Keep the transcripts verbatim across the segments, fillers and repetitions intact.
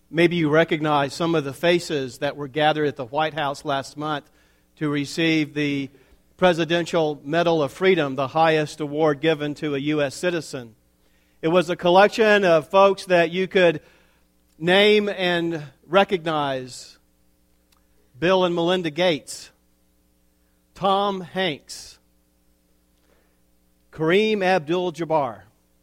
Maybe you recognize some of the faces that were gathered at the White House last month to receive the Presidential Medal of Freedom, the highest award given to a U S citizen. It was a collection of folks that you could name and recognize. Bill and Melinda Gates, Tom Hanks, Kareem Abdul-Jabbar.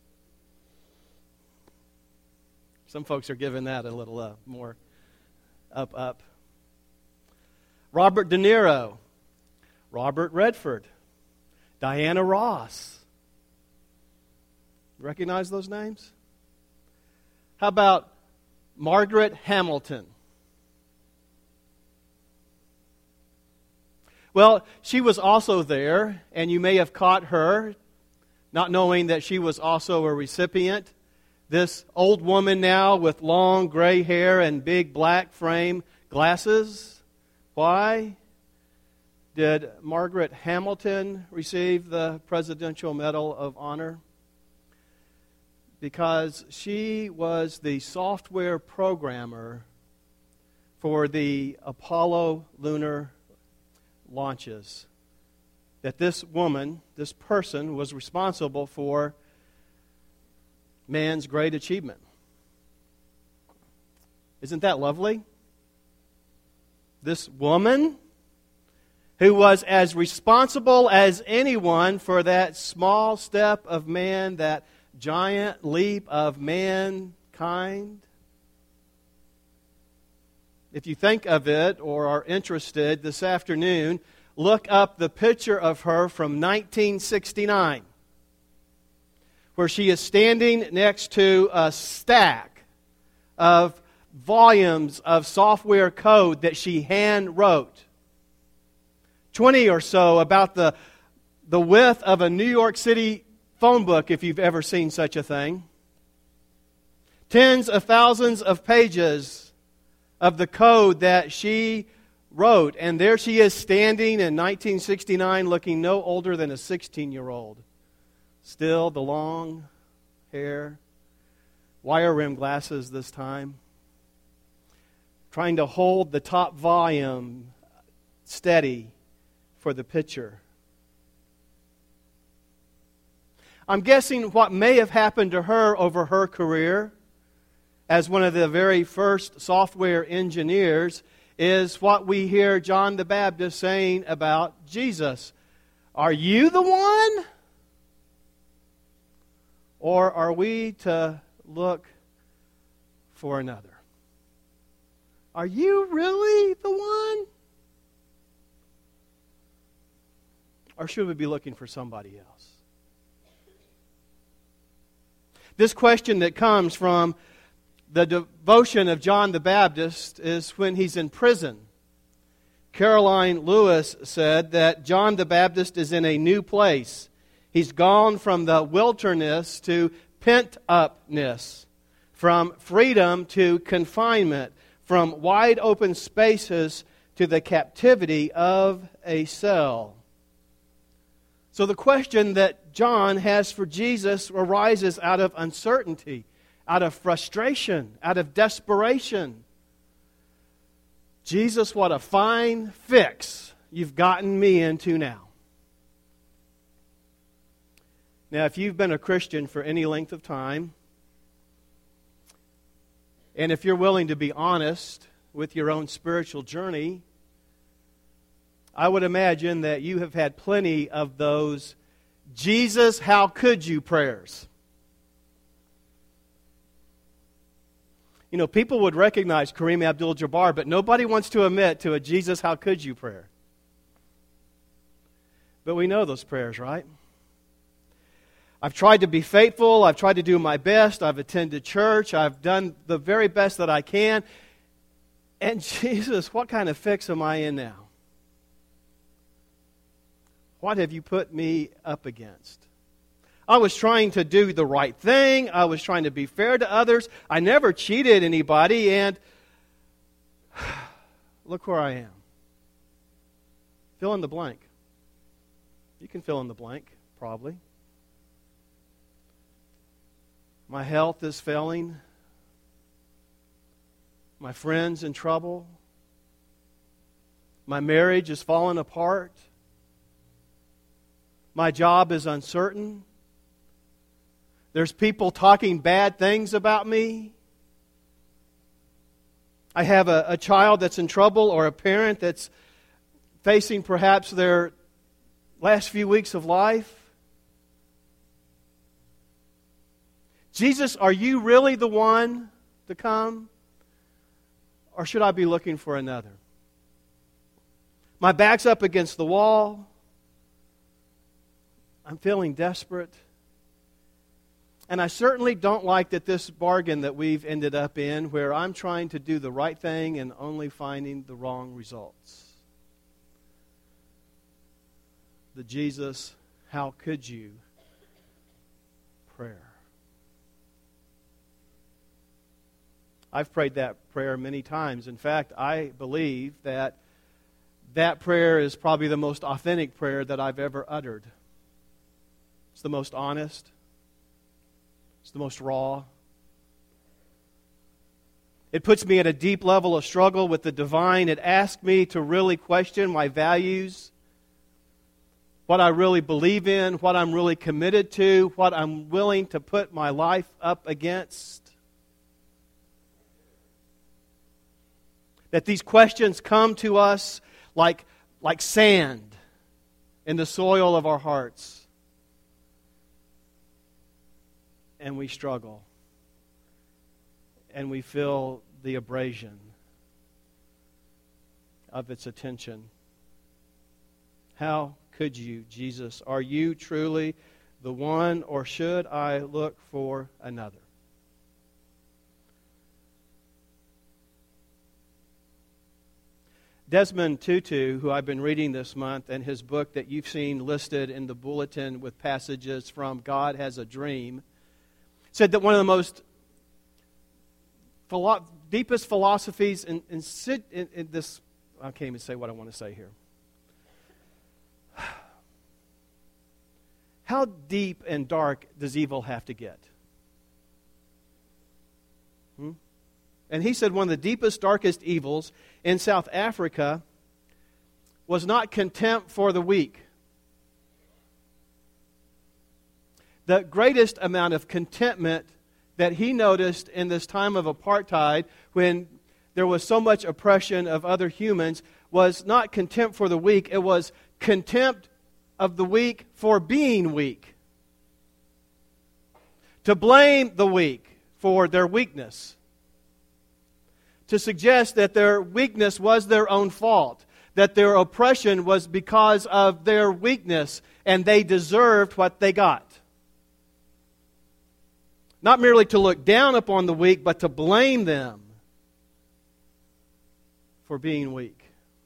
Some folks are giving that a little uh, more up, up. Robert De Niro, Robert Redford, Diana Ross. Recognize those names? How about Margaret Hamilton? Well, she was also there, and you may have caught her, not knowing that she was also a recipient. This old woman now with long gray hair and big black frame glasses. Why did Margaret Hamilton receive the Presidential Medal of Honor? Because she was the software programmer for the Apollo lunar launches. That this woman, this person, was responsible for man's great achievement. Isn't that lovely? This woman, who was as responsible as anyone for that small step of man, that giant leap of mankind. If you think of it or are interested this afternoon, look up the picture of her from nineteen sixty-nine, where she is standing next to a stack of volumes of software code that she hand wrote. twenty or so, about the, the width of a New York City phone book, if you've ever seen such a thing. Tens of thousands of pages of the code that she wrote. And there she is standing in nineteen sixty-nine looking no older than a sixteen-year-old. Still the long hair, wire-rimmed glasses this time. Trying to hold the top volume steady for the picture. I'm guessing what may have happened to her over her career as one of the very first software engineers is what we hear John the Baptist saying about Jesus. Are you the one? Or are we to look for another? Are you really the one? Or should we be looking for somebody else? This question that comes from the devotion of John the Baptist is when he's in prison. Caroline Lewis said that John the Baptist is in a new place. He's gone from the wilderness to pent-upness, from freedom to confinement, from wide open spaces to the captivity of a cell. So the question that John has for Jesus arises out of uncertainty, out of frustration, out of desperation. Jesus, what a fine fix you've gotten me into now. Now, if you've been a Christian for any length of time, and if you're willing to be honest with your own spiritual journey, I would imagine that you have had plenty of those Jesus, how could you prayers. You know, people would recognize Kareem Abdul-Jabbar, but nobody wants to admit to a Jesus, how could you prayer. But we know those prayers, right? I've tried to be faithful. I've tried to do my best. I've attended church. I've done the very best that I can. And Jesus, what kind of fix am I in now? What have you put me up against? I was trying to do the right thing. I was trying to be fair to others. I never cheated anybody, and look where I am. Fill in the blank. You can fill in the blank, probably. My health is failing. My friend's in trouble. My marriage is falling apart. My job is uncertain. There's people talking bad things about me. I have a, a child that's in trouble, or a parent that's facing perhaps their last few weeks of life. Jesus, are you really the one to come? Or should I be looking for another? My back's up against the wall. I'm feeling desperate. And I certainly don't like that this bargain that we've ended up in, where I'm trying to do the right thing and only finding the wrong results. The Jesus, how could you? Prayer. I've prayed that prayer many times. In fact, I believe that that prayer is probably the most authentic prayer that I've ever uttered. It's the most honest. It's the most raw. It puts me at a deep level of struggle with the divine. It asks me to really question my values, what I really believe in, what I'm really committed to, what I'm willing to put my life up against. That these questions come to us like, like sand in the soil of our hearts. And we struggle. And we feel the abrasion of its attention. How could you, Jesus? Are you truly the one, or should I look for another? Desmond Tutu, who I've been reading this month, and his book that you've seen listed in the bulletin with passages from God Has a Dream, said that one of the most philo- deepest philosophies in, in, in, in this, I can't even say what I want to say here. How deep and dark does evil have to get? Hmm? And he said one of the deepest, darkest evils in South Africa was not contempt for the weak. The greatest amount of contentment that he noticed in this time of apartheid, when there was so much oppression of other humans, was not contempt for the weak. It was contempt of the weak for being weak. To blame the weak for their weakness. To suggest that their weakness was their own fault. That their oppression was because of their weakness, and they deserved what they got. Not merely to look down upon the weak, but to blame them for being weak.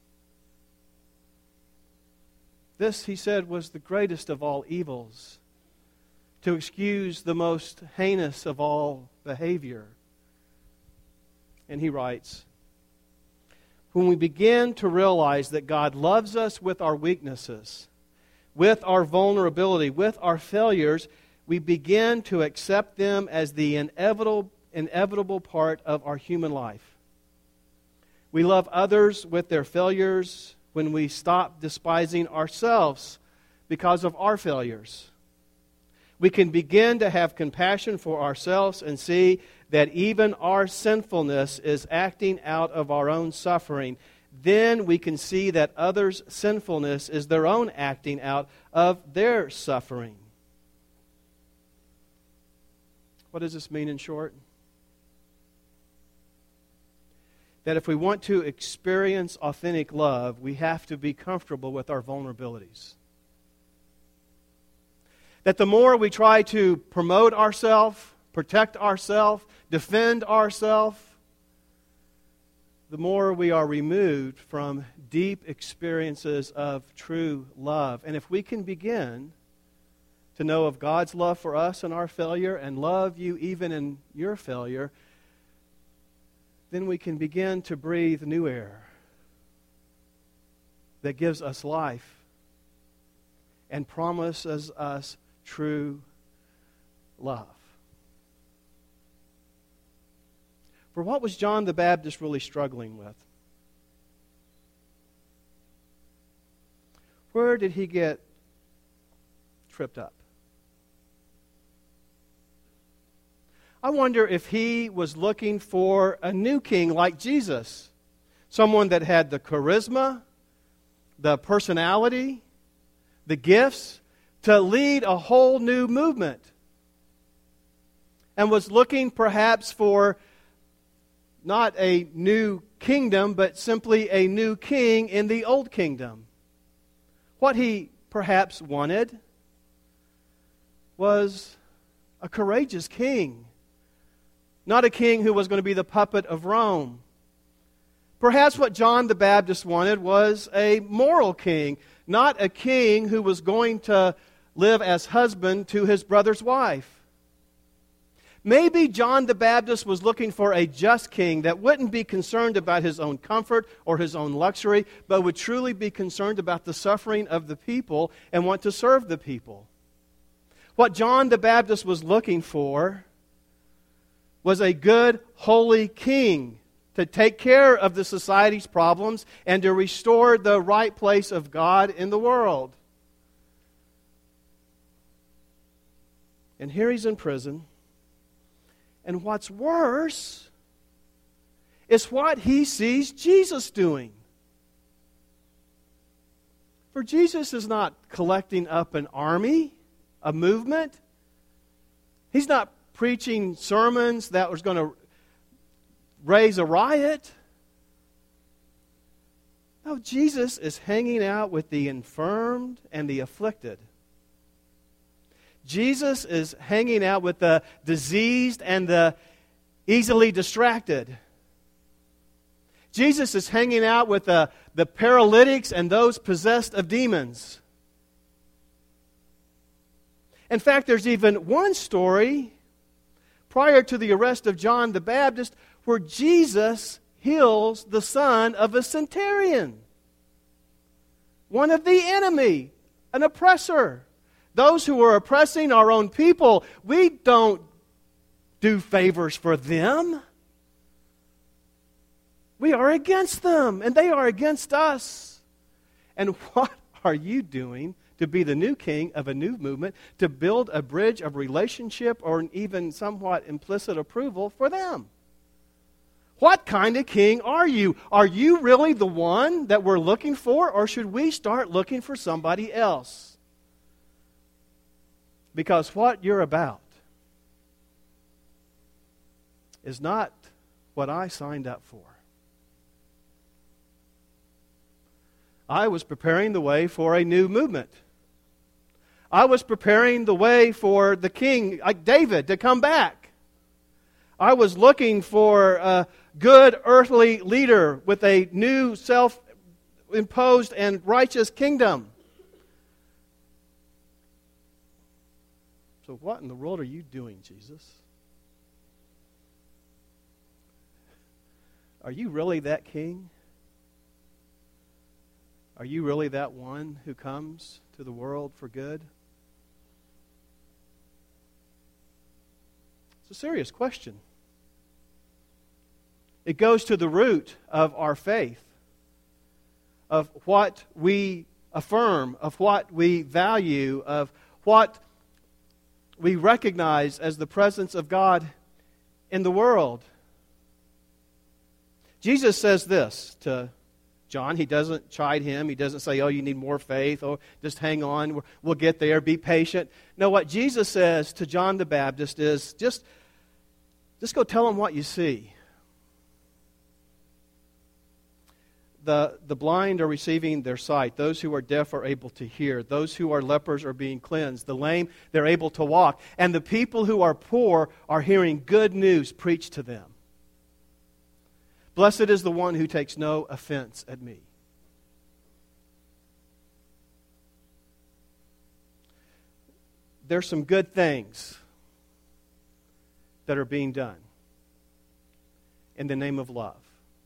This, he said, was the greatest of all evils. To excuse the most heinous of all behavior. And he writes, when we begin to realize that God loves us with our weaknesses, with our vulnerability, with our failures, we begin to accept them as the inevitable, inevitable part of our human life. We love others with their failures when we stop despising ourselves because of our failures. We can begin to have compassion for ourselves and see that even our sinfulness is acting out of our own suffering. Then we can see that others' sinfulness is their own acting out of their suffering. What does this mean in short? That if we want to experience authentic love, we have to be comfortable with our vulnerabilities. That the more we try to promote ourselves, protect ourselves, defend ourselves, the more we are removed from deep experiences of true love. And if we can begin to know of God's love for us and our failure, and love you even in your failure, then we can begin to breathe new air that gives us life and promises us true love. For what was John the Baptist really struggling with? Where did he get tripped up? I wonder if he was looking for a new king like Jesus. Someone that had the charisma, the personality, the gifts to lead a whole new movement. And was looking perhaps for not a new kingdom, but simply a new king in the old kingdom. What he perhaps wanted was a courageous king. Not a king who was going to be the puppet of Rome. Perhaps what John the Baptist wanted was a moral king, not a king who was going to live as husband to his brother's wife. Maybe John the Baptist was looking for a just king that wouldn't be concerned about his own comfort or his own luxury, but would truly be concerned about the suffering of the people and want to serve the people. What John the Baptist was looking for was a good, holy king to take care of the society's problems and to restore the right place of God in the world. And here he's in prison. And what's worse is what he sees Jesus doing. For Jesus is not collecting up an army, a movement. He's not preaching sermons that was going to raise a riot. No, Jesus is hanging out with the infirmed and the afflicted. Jesus is hanging out with the diseased and the easily distracted. Jesus is hanging out with the, the paralytics and those possessed of demons. In fact, there's even one story prior to the arrest of John the Baptist where Jesus heals the son of a centurion, one of the enemy, an oppressor. Those who are oppressing our own people, we don't do favors for them. We are against them, and they are against us. And what are you doing to be the new king of a new movement, to build a bridge of relationship or an even somewhat implicit approval for them? What kind of king are you? Are you really the one that we're looking for, or should we start looking for somebody else? Because what you're about is not what I signed up for. I was preparing the way for a new movement. I was preparing the way for the king, like David, to come back. I was looking for a good earthly leader with a new self-imposed and righteous kingdom. So what in the world are you doing, Jesus? Are you really that king? Are you really that one who comes to the world for good? It's a serious question. It goes to the root of our faith, of what we affirm, of what we value, of what we recognize as the presence of God in the world. Jesus says this to John. He doesn't chide him. He doesn't say, oh, you need more faith. Oh, just hang on. We'll get there. Be patient. No, what Jesus says to John the Baptist is, just, just go tell him what you see. The, the blind are receiving their sight. Those who are deaf are able to hear. Those who are lepers are being cleansed. The lame, they're able to walk. And the people who are poor are hearing good news preached to them. Blessed is the one who takes no offense at me. There's some good things that are being done in the name of love.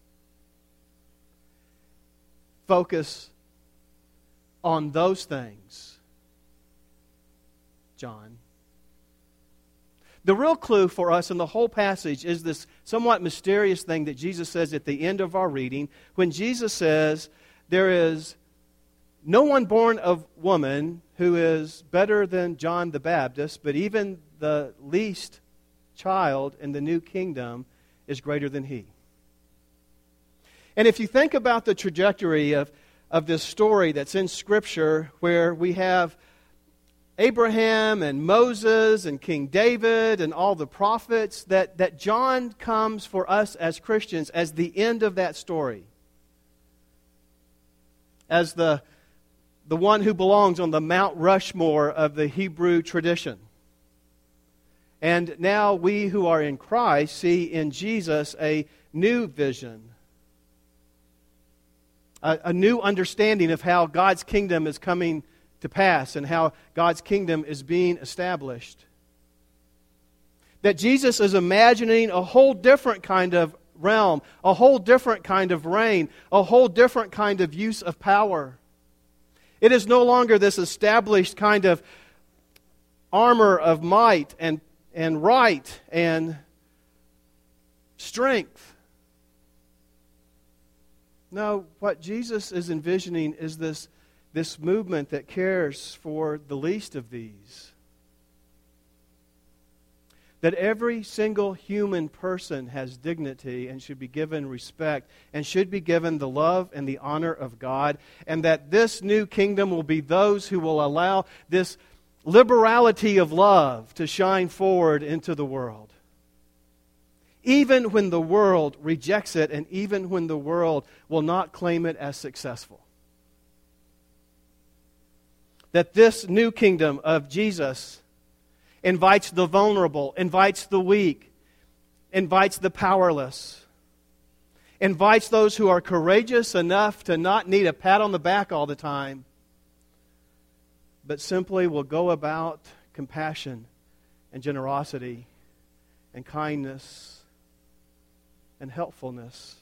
Focus on those things, John. The real clue for us in the whole passage is this somewhat mysterious thing that Jesus says at the end of our reading, when Jesus says, there is no one born of woman who is better than John the Baptist, but even the least child in the new kingdom is greater than he. And if you think about the trajectory of, of this story that's in Scripture, where we have Abraham and Moses and King David and all the prophets, that, that John comes for us as Christians as the end of that story. As the, the one who belongs on the Mount Rushmore of the Hebrew tradition. And now we who are in Christ see in Jesus a new vision, a, a new understanding of how God's kingdom is coming to pass and how God's kingdom is being established. That Jesus is imagining a whole different kind of realm, a whole different kind of reign, a whole different kind of use of power. It is no longer this established kind of armor of might and, and right and strength. No, what Jesus is envisioning is this, this movement that cares for the least of these. That every single human person has dignity and should be given respect and should be given the love and the honor of God, and that this new kingdom will be those who will allow this liberality of love to shine forward into the world. Even when the world rejects it, and even when the world will not claim it as successful. That this new kingdom of Jesus invites the vulnerable, invites the weak, invites the powerless, invites those who are courageous enough to not need a pat on the back all the time, but simply will go about compassion and generosity and kindness and helpfulness.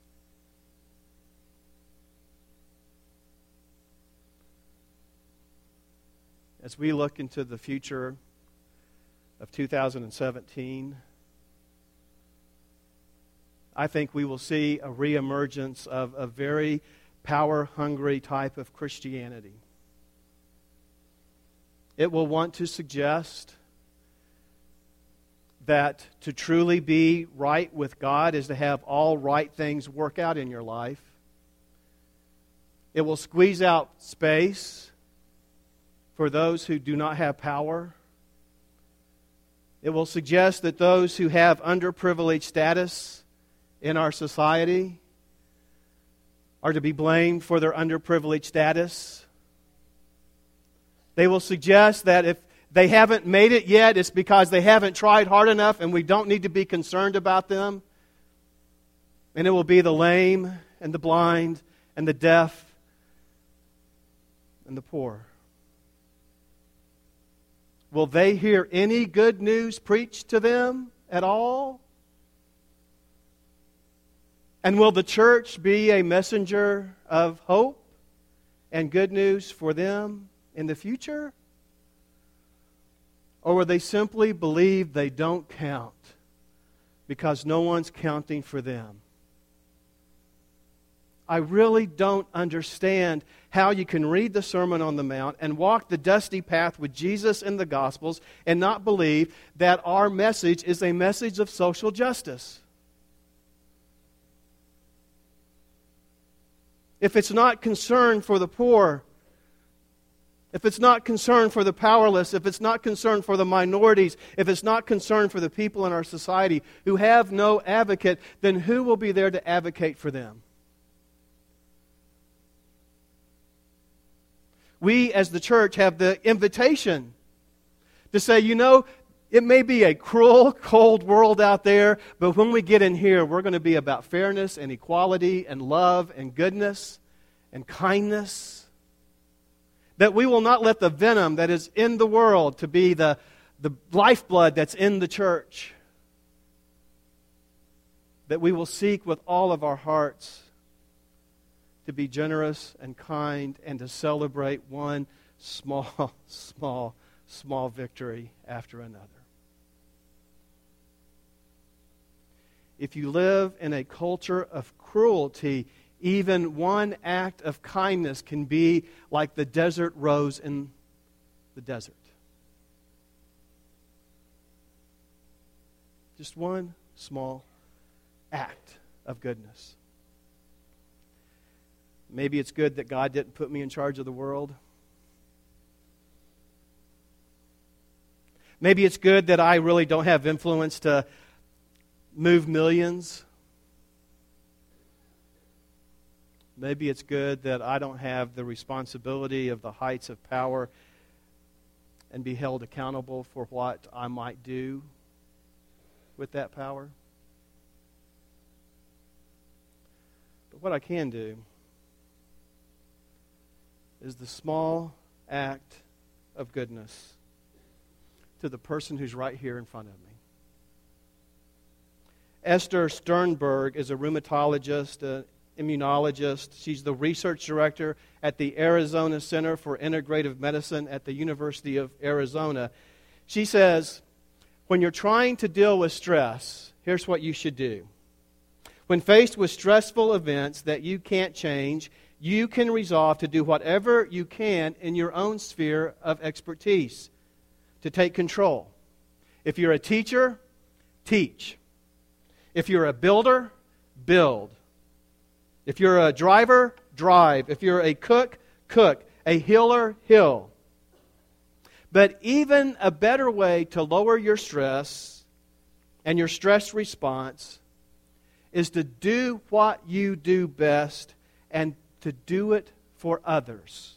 As we look into the future of two thousand seventeen, I think we will see a reemergence of a very power-hungry type of Christianity. It will want to suggest that to truly be right with God is to have all right things work out in your life. It will squeeze out space for those who do not have power. It will suggest that those who have underprivileged status in our society are to be blamed for their underprivileged status. They will suggest that if they haven't made it yet, it's because they haven't tried hard enough and we don't need to be concerned about them. And it will be the lame and the blind and the deaf and the poor. Will they hear any good news preached to them at all? And will the church be a messenger of hope and good news for them in the future? Or will they simply believe they don't count because no one's counting for them? I really don't understand how you can read the Sermon on the Mount and walk the dusty path with Jesus in the Gospels and not believe that our message is a message of social justice. If it's not concern for the poor, if it's not concern for the powerless, if it's not concern for the minorities, if it's not concern for the people in our society who have no advocate, then who will be there to advocate for them? We as the church have the invitation to say, you know, it may be a cruel, cold world out there, but when we get in here, we're going to be about fairness and equality and love and goodness and kindness. That we will not let the venom that is in the world to be the, the lifeblood that's in the church. That we will seek with all of our hearts to be generous and kind and to celebrate one small, small, small victory after another. if you live in a culture of cruelty, even one act of kindness can be like the desert rose in the desert. Just one small act of goodness. Maybe it's good that God didn't put me in charge of the world. Maybe it's good that I really don't have influence to move millions. Maybe it's good that I don't have the responsibility of the heights of power and be held accountable for what I might do with that power. But what I can do is the small act of goodness to the person who's right here in front of me. Esther Sternberg is a rheumatologist, an immunologist. She's the research director at the Arizona Center for Integrative Medicine at the University of Arizona. She says, when you're trying to deal with stress, here's what you should do. When faced with stressful events that you can't change, you can resolve to do whatever you can in your own sphere of expertise to take control. If you're a teacher, teach. If you're a builder, build. If you're a driver, drive. If you're a cook, cook. A healer, heal. But even a better way to lower your stress and your stress response is to do what you do best and to do it for others.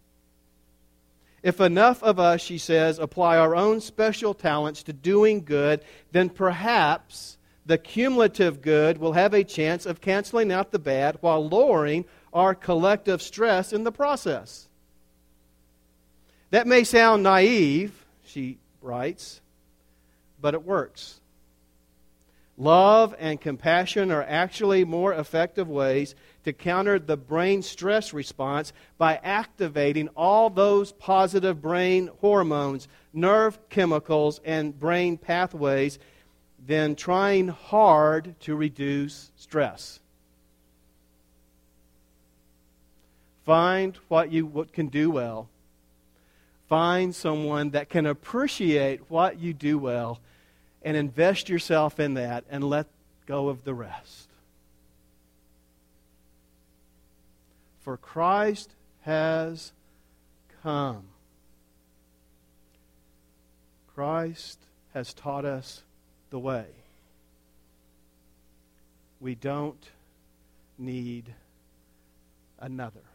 If enough of us, she says, apply our own special talents to doing good, then perhaps the cumulative good will have a chance of canceling out the bad while lowering our collective stress in the process. That may sound naive, she writes, but it works. Love and compassion are actually more effective ways to counter the brain stress response by activating all those positive brain hormones, nerve chemicals, and brain pathways than trying hard to reduce stress. Find what you can do well. Find someone that can appreciate what you do well and invest yourself in that and let go of the rest. For Christ has come. Christ has taught us the way. We don't need another.